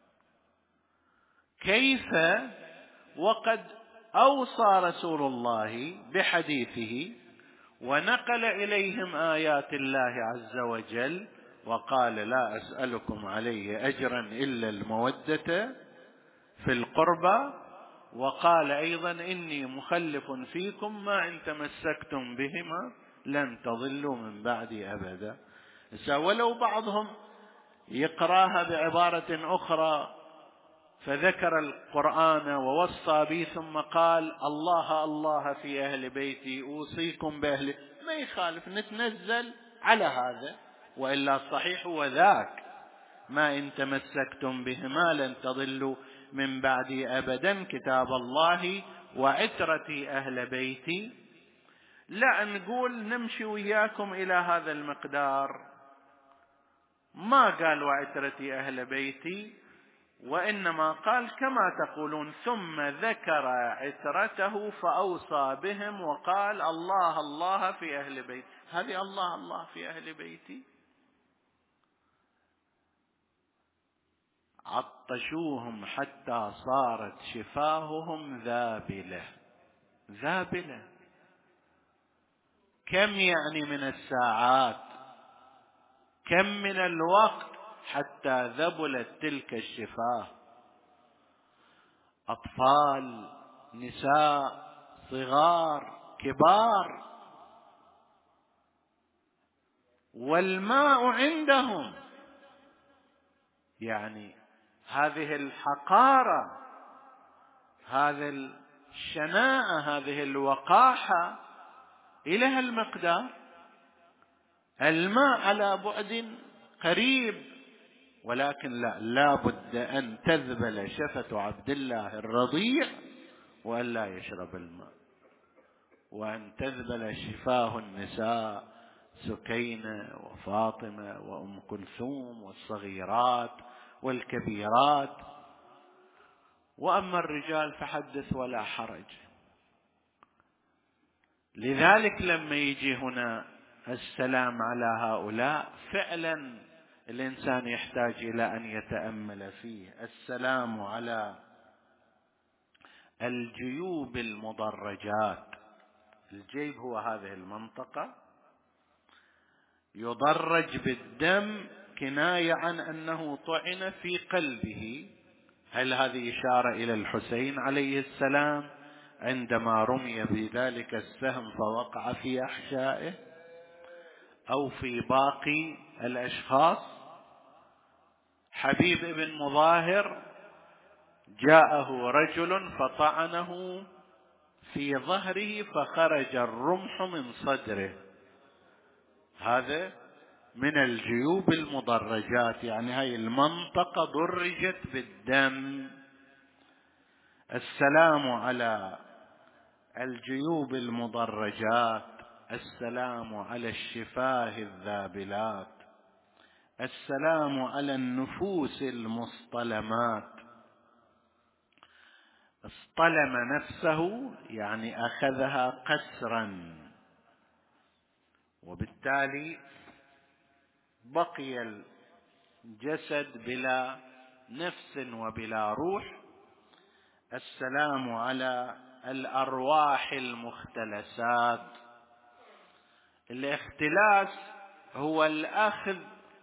كيف وقد أوصى رسول الله بحديثه ونقل إليهم آيات الله عز وجل وقال لا أسألكم عليه أجرا إلا المودة في القربى، وقال أيضا إني مخلف فيكم ما إن تمسكتم بهما لن تضلوا من بعدي أبدا. ولو بعضهم يقراها بعبارة أخرى فذكر القرآن ووصى به ثم قال الله الله في أهل بيتي أوصيكم بأهل، ما يخالف نتنزل على هذا، وإلا الصحيح هو ذاك ما إن تمسكتم بهما لن تضلوا من بعدي أبدا، كتاب الله وعترتي أهل بيتي. لا نقول نمشي وياكم إلى هذا المقدار، ما قال وعترتي أهل بيتي، وإنما قال كما تقولون ثم ذكر عترته فأوصى بهم وقال الله الله في أهل بيتي. هذه الله الله في أهل بيتي، عطشوهم حتى صارت شفاههم ذابلة ذابلة. كم يعني من الساعات، كم من الوقت حتى ذبلت تلك الشفاه؟ أطفال، نساء، صغار، كبار، والماء عندهم. يعني هذه الحقارة، هذه الشناعة، هذه الوقاحة إلى هالمقدار. الماء على بعد قريب، ولكن لا لابد أن تذبل شفة عبد الله الرضيع وأن لا يشرب الماء، وأن تذبل شفاه النساء سكينة وفاطمة وأم كلثوم والصغيرات والكبيرات. وأما الرجال فحدث ولا حرج. لذلك لما يجي هنا السلام على هؤلاء فعلا الإنسان يحتاج إلى أن يتأمل فيه. السلام على الجيوب المدرجات. الجيب هو هذه المنطقة يدرج بالدم كناية عن أنه طعن في قلبه. هل هذه إشارة إلى الحسين عليه السلام عندما رمي بذلك السهم فوقع في أحشائه، أو في باقي الأشخاص؟ حبيب بن مظاهر جاءه رجل فطعنه في ظهره فخرج الرمح من صدره. هذا من الجيوب المدرجات، يعني هاي المنطقة درجت بالدم. السلام على الجيوب المدرجات، السلام على الشفاه الذابلات، السلام على النفوس المصطلمات. اصطلم نفسه يعني أخذها قسرا، وبالتالي بقي الجسد بلا نفس وبلا روح. السلام على الأرواح المختلسات. الاختلاس هو الأخذ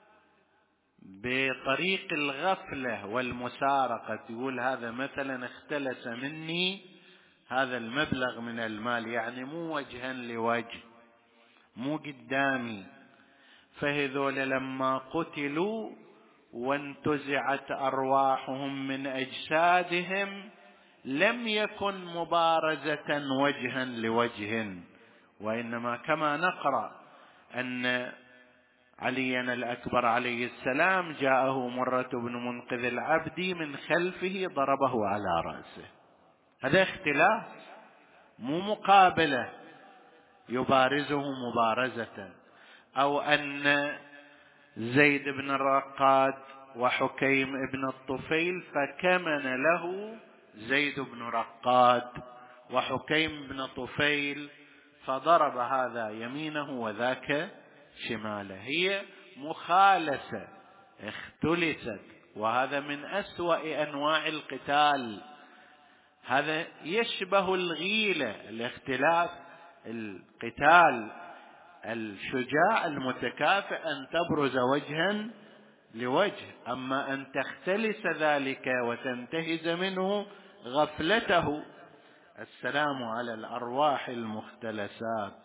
بطريق الغفلة والمسارقة. يقول هذا مثلا اختلس مني هذا المبلغ من المال، يعني مو وجها لوجه، مو قدامي. فهذول لما قتلوا وانتزعت أرواحهم من أجسادهم لم يكن مبارزة وجها لوجه، وإنما كما نقرأ أن عليا الأكبر عليه السلام جاءه مرة بن منقذ العبد من خلفه ضربه على رأسه. هذا اختلاف، مو مقابلة يبارزه مبارزة. أو أن زيد بن الرقاد وحكيم بن الطفيل فكمن له زيد بن رقاد وحكيم بن طفيل فضرب هذا يمينه وذاك شماله. هي مخالسة، اختلست، وهذا من أسوأ أنواع القتال. هذا يشبه الغيلة، الاختلاف. القتال الشجاع المتكافئ أن تبرز وجها لوجه، أما أن تختلس ذلك وتنتهز منه غفلته. السلام على الأرواح المختلسات،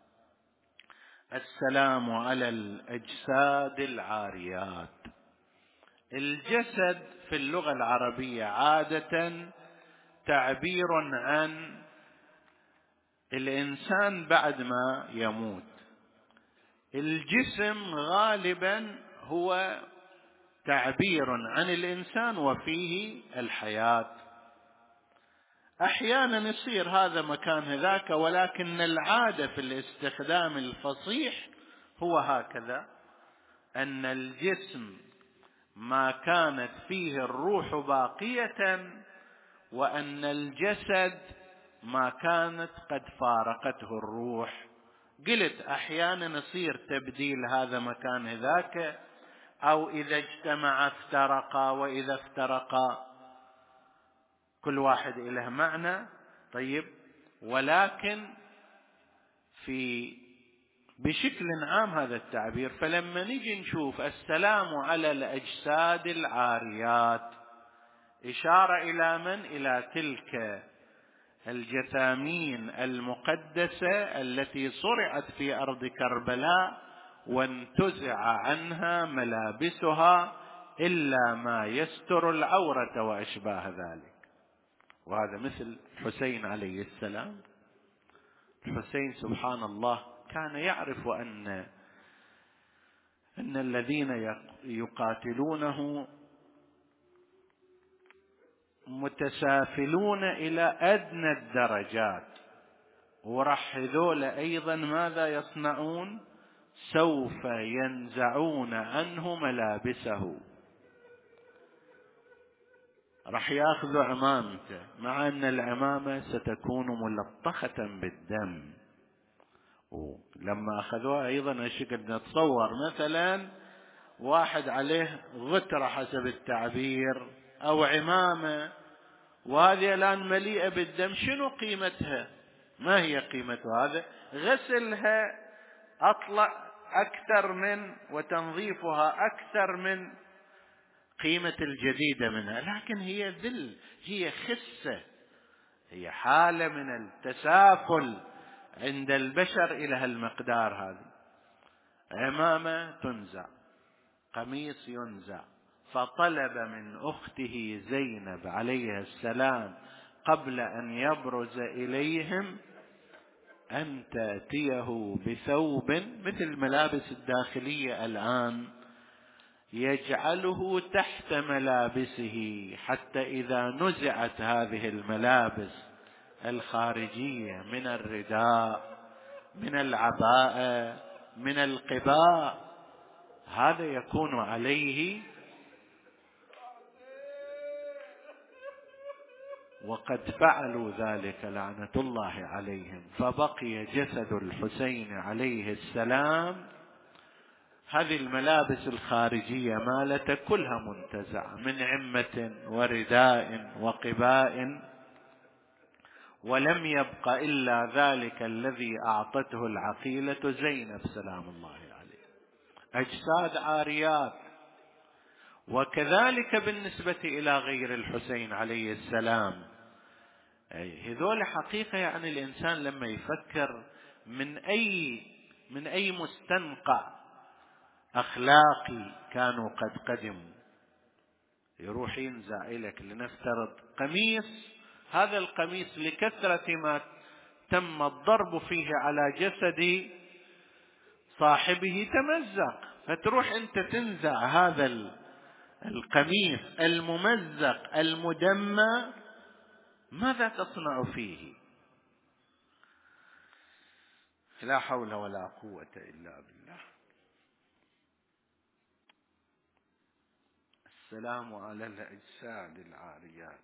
السلام على الأجساد العاريات. الجسد في اللغة العربية عادة تعبير عن الإنسان بعد ما يموت. الجسم غالبا هو تعبير عن الإنسان وفيه الحياة. أحيانا يصير هذا مكان هذاك، ولكن العادة في الاستخدام الفصيح هو هكذا، أن الجسم ما كانت فيه الروح باقية، وأن الجسد ما كانت قد فارقته الروح. قلت أحيانا يصير تبديل هذا مكان هذاك، أو إذا اجتمع افترقا، وإذا افترقا كل واحد له معنى. طيب، ولكن في بشكل عام هذا التعبير. فلما نجي نشوف السلام على الأجساد العاريات، إشارة إلى من؟ إلى تلك الجثامين المقدسة التي صرعت في أرض كربلاء وانتزع عنها ملابسها إلا ما يستر العورة وأشباه ذلك. وهذا مثل الحسين عليه السلام. الحسين سبحان الله كان يعرف أن أن الذين يقاتلونه متسافلون إلى أدنى الدرجات، وراح هذول أيضا ماذا يصنعون؟ سوف ينزعون عنه ملابسه، راح ياخذوا عمامته، مع أن العمامة ستكون ملطخة بالدم. ولما أخذوها أيضا أشكد نتصور مثلا واحد عليه غترة حسب التعبير أو عمامة، وهذه الآن مليئة بالدم، شنو قيمتها؟ ما هي قيمتها؟ هذا غسلها أطلع أكثر من وتنظيفها أكثر من قيمة الجديدة منها، لكن هي ذل، هي خسة، هي حالة من التسافل عند البشر إلى هالمقدار. هذه عمامة تنزع، قميص ينزع. فطلب من أخته زينب عليها السلام قبل أن يبرز إليهم أن تأتيه بثوب مثل ملابس الداخلية الآن، يجعله تحت ملابسه، حتى إذا نزعت هذه الملابس الخارجية من الرداء، من العباءة، من القباء، هذا يكون عليه. وقد فعلوا ذلك لعنة الله عليهم. فبقي جسد الحسين عليه السلام، هذه الملابس الخارجية مالته كلها منتزعة من عمة ورداء وقباء، ولم يبق إلا ذلك الذي أعطته العقيلة زينب سلام الله عليه، أجساد عاريات. وكذلك بالنسبة إلى غير الحسين عليه السلام، هذول حقيقة يعني الإنسان لما يفكر من أي من أي مستنقع أخلاقي كانوا قد قدموا، يروح ينزع لك لنفترض قميص، هذا القميص لكثرة ما تم الضرب فيه على جسد صاحبه تمزق، فتروح أنت تنزع هذا القميص الممزق المدمى، ماذا تصنع فيه؟ لا حول ولا قوة إلا بالله. السلام على الأجساد العاريات،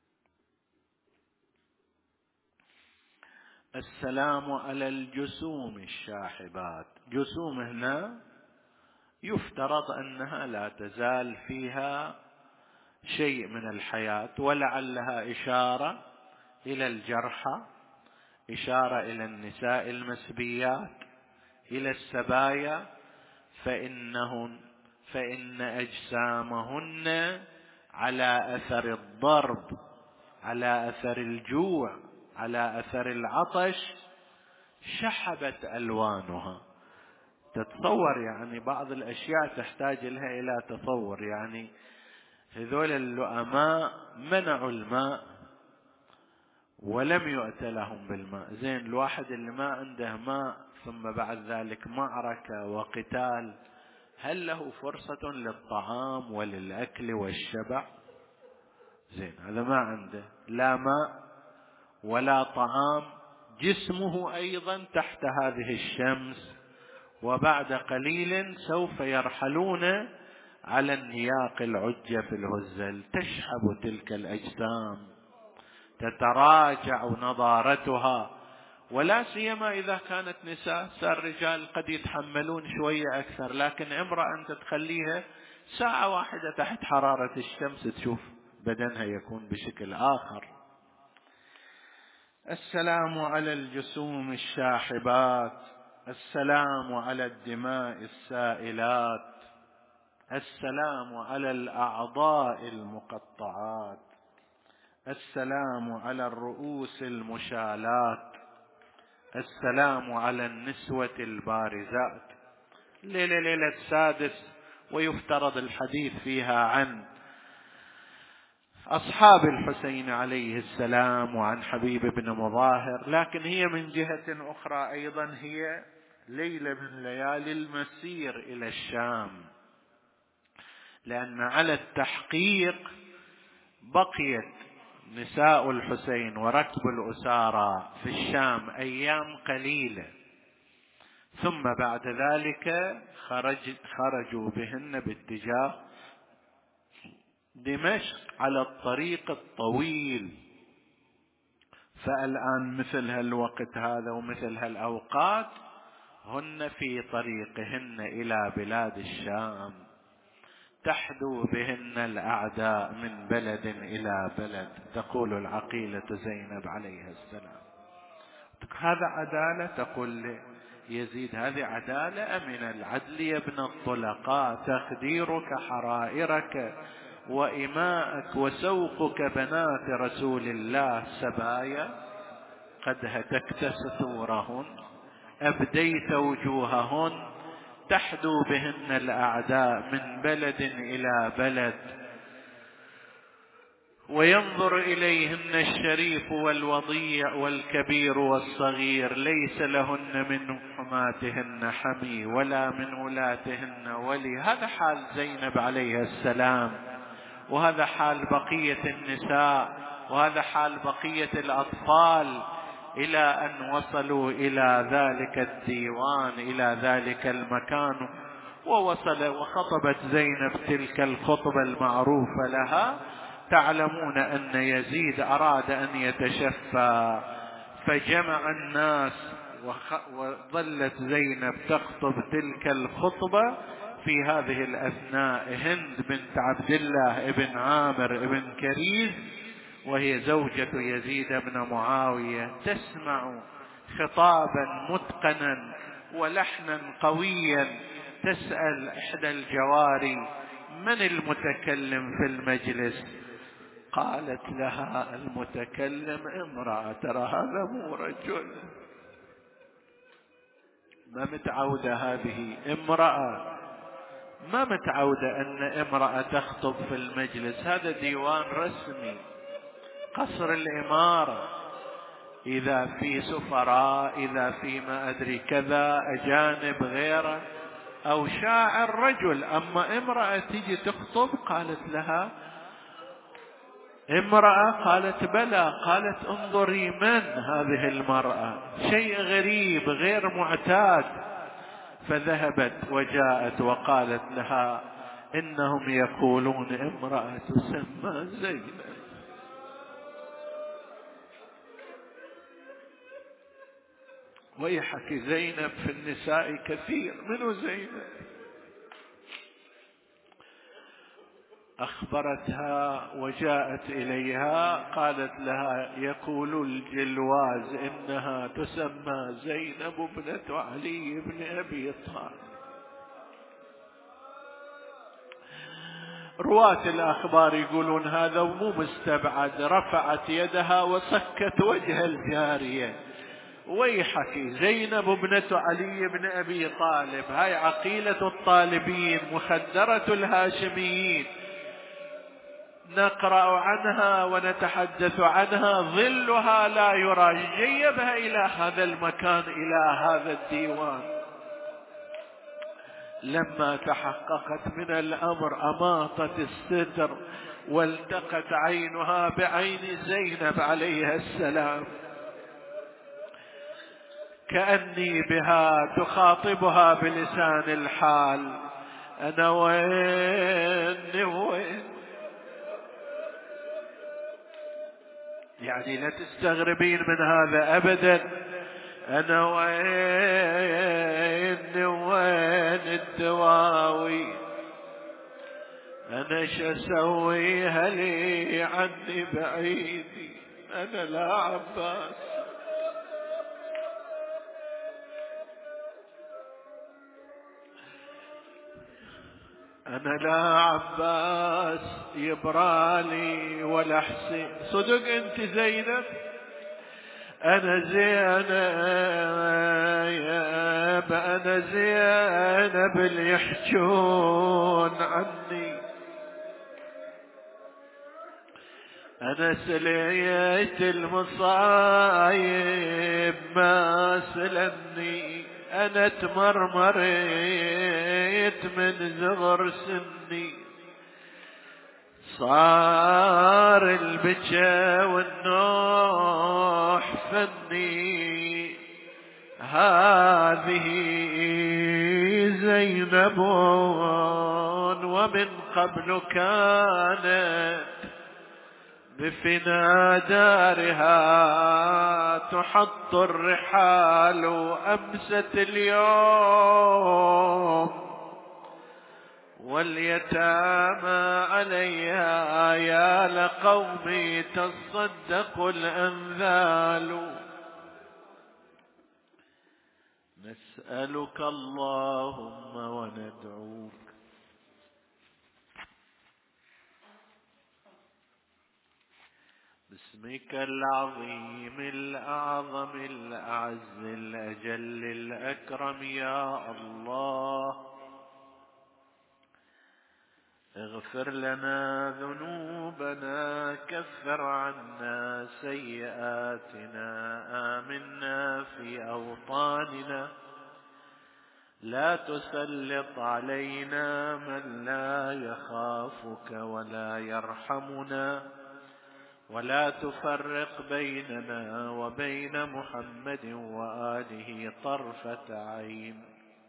السلام على الجسوم الشاحبات. جسوم هنا يفترض أنها لا تزال فيها شيء من الحياة، ولعلها إشارة إلى الجرحى، إشارة إلى النساء المسبيات، إلى السبايا، فإنهن فإن أجسامهن على أثر الضرب، على أثر الجوع، على أثر العطش شحبت ألوانها. تتصور يعني بعض الأشياء تحتاج لها إلى تصور، يعني هذول اللؤماء منعوا الماء ولم يؤت لهم بالماء. زين الواحد اللي ما عنده ماء ثم بعد ذلك معركة وقتال، هل له فرصة للطعام وللأكل والشبع؟ زين هذا ما عنده لا ماء ولا طعام، جسمه أيضا تحت هذه الشمس، وبعد قليل سوف يرحلون على النياق العجة في الهزل. تشحب تلك الأجسام، تتراجع نضارتها، ولا سيما إذا كانت نساء. صار رجال قد يتحملون شوية أكثر، لكن امرأة أنت تخليها ساعة واحدة تحت حرارة الشمس تشوف بدنها يكون بشكل آخر. السلام على الجسوم الشاحبات، السلام على الدماء السائلات، السلام على الأعضاء المقطعات، السلام على الرؤوس المشالات، السلام على النسوة البارزات. ليلة ليلة سادس، ويفترض الحديث فيها عن أصحاب الحسين عليه السلام وعن حبيب بن مظاهر، لكن هي من جهة أخرى أيضا هي ليلة من ليالي المسير إلى الشام، لأن على التحقيق بقيت نساء الحسين وركب الأسارى في الشام أيام قليلة، ثم بعد ذلك خرج خرجوا بهن باتجاه دمشق على الطريق الطويل. فالآن مثل هالوقت هذا ومثل هالأوقات هن في طريقهن إلى بلاد الشام، تحدو بهن الأعداء من بلد إلى بلد. تقول العقيلة زينب عليها السلام: هذا عدالة؟ تقول يزيد: هذه عدالة أمن العدل يا ابن الطلقاء، تخديرك حرائرك وإماءك وسوقك بنات رسول الله سبايا، قد هتكت ستورهن أبديت وجوههن، تحدو بهن الأعداء من بلد إلى بلد، وينظر إليهن الشريف والوضيع والكبير والصغير، ليس لهن من حماتهن حمي ولا من ولاتهن ولي. هذا حال زينب عليها السلام، وهذا حال بقية النساء، وهذا حال بقية الأطفال، إلى أن وصلوا إلى ذلك الديوان، إلى ذلك المكان. ووصل وخطبت زينب تلك الخطبة المعروفة لها. تعلمون أن يزيد أراد أن يتشفى فجمع الناس، وظلت زينب تخطب تلك الخطبة. في هذه الأثناء هند بنت عبد الله ابن عامر ابن كريز، وهي زوجة يزيد بن معاوية، تسمع خطابا متقنا ولحنا قويا، تسأل إحدى الجواري: من المتكلم في المجلس؟ قالت لها: المتكلم امرأة، ترى هذا مو رجل، ما متعودة هذه امرأة، ما متعودة أن امرأة تخطب في المجلس، هذا ديوان رسمي، قصر الإمارة، إذا في سفراء، إذا في ما أدري كذا أجانب غيره، أو شاعر رجل، أما امرأة تيجي تخطب. قالت لها: امرأة؟ قالت: بلى. قالت: انظري من هذه المرأة، شيء غريب غير معتاد. فذهبت وجاءت وقالت لها: إنهم يقولون امرأة تسمى زينب. ويحك زينب في النساء كثير، منو زينب؟ أخبرتها وجاءت إليها، قالت لها: يقول الجلواز إنها تسمى زينب ابنة علي بن أبي طالب. رواة الأخبار يقولون هذا ومو مستبعد، رفعت يدها وصكت وجه الجارية: ويحك زينب ابنة علي بن أبي طالب، هاي عقيلة الطالبين، مخدرة الهاشميين، نقرأ عنها ونتحدث عنها، ظلها لا يرى، جيبها إلى هذا المكان، إلى هذا الديوان. لما تحققت من الأمر أماطت الستر، والتقت عينها بعين زينب عليها السلام، كأني بها تخاطبها بلسان الحال: أنا وين وين. يعني لا تستغربين من هذا أبدا. أنا وين وين الدواوي، أنا شسوي هلي عني بعيدي، أنا لا عباس. أنا لا عباس يبرالي ولا حسين. صدق أنت زينب؟ أنا زينب، أنا زينب اللي يحجون عني، أنا سليت المصايب ما سلني، أنا تمرمريت من زغر سني، صار البكا والنوح فني، هذه زينب ومن قبل كانت بفنا دارها تحط الرحال أمست اليوم واليتامى عليها يا لقومي تصدق الأنذال. نسألك اللهم وندعوك باسمك العظيم الأعظم الأعز الأجل الأكرم يا الله، اغفر لنا ذنوبنا، كفر عنا سيئاتنا، آمنا في أوطاننا، لا تسلط علينا من لا يخافك ولا يرحمنا، ولا تفرق بيننا وبين محمد وآله طرفة عين.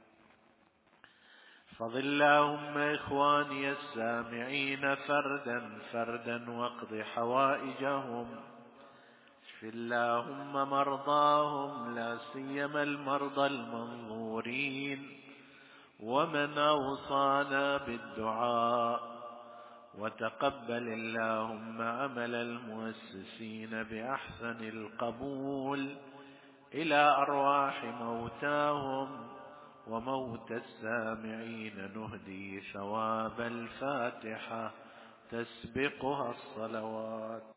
احفظ اللهم إخواني السامعين فردا فردا واقض حوائجهم، اشف اللهم مرضاهم لا سيما المرضى المنظورين، ومن أوصانا بالدعاء، وتقبل اللهم عمل المؤسسين بأحسن القبول إلى أرواح موتاهم وموت السامعين. نهدي ثواب الفاتحة تسبقها الصلوات.